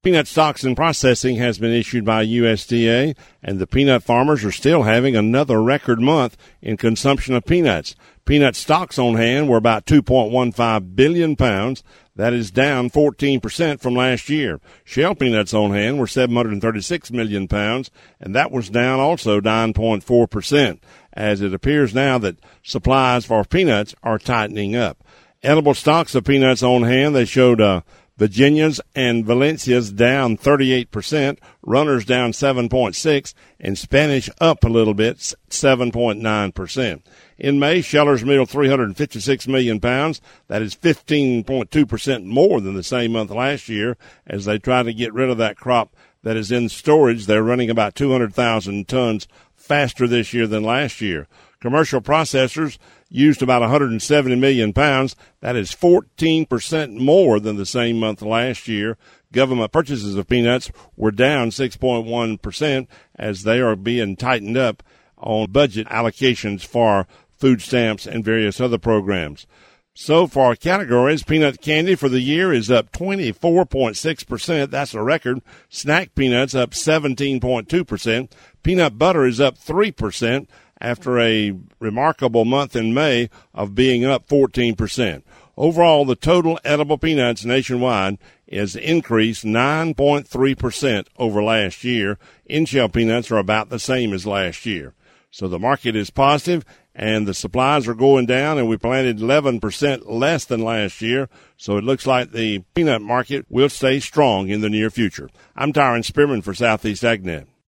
Peanut stocks and processing has been issued by USDA, and the peanut farmers are still having another record month in consumption of peanuts. Peanut stocks on hand were about 2.15 billion pounds. That is down 14% from last year. Shell peanuts on hand were 736 million pounds, and that was down also 9.4%, as it appears now that supplies for peanuts are tightening up. Edible stocks of peanuts on hand, they showed Virginia's and Valencia's down 38%, Runners down 7.6%, and Spanish up a little bit, 7.9%. In May, Schellers milled 356 million pounds. That is 15.2% more than the same month last year, as they try to get rid of that crop that is in storage. They're running about 200,000 tons faster this year than last year. Commercial processors used about 170 million pounds. That is 14% more than the same month last year. Government purchases of peanuts were down 6.1% as they are being tightened up on budget allocations for food stamps and various other programs. So for our categories, peanut candy for the year is up 24.6%. That's a record. Snack peanuts up 17.2%. Peanut butter is up 3%. After a remarkable month in May of being up 14%. Overall, the total edible peanuts nationwide is increased 9.3% over last year. In-shell peanuts are about the same as last year. So the market is positive, and the supplies are going down, and we planted 11% less than last year. So it looks like the peanut market will stay strong in the near future. I'm Tyron Spearman for Southeast AgNet.